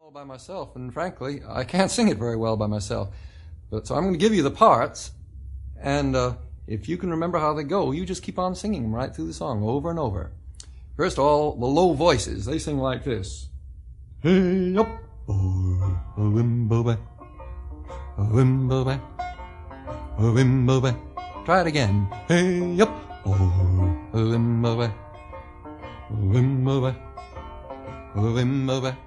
All by myself, and frankly, I can't sing it very well by myself. So I'm going to give you the parts, and if you can remember how they go, you just keep on singing them right through the song over and over. First, all the low voices, they sing like this. Hey up, oh, a wimbo ba, a wimbo ba, a wimbo ba. Try it again. Hey up, oh, a wimbo ba, a wimbo ba, a wimbo ba.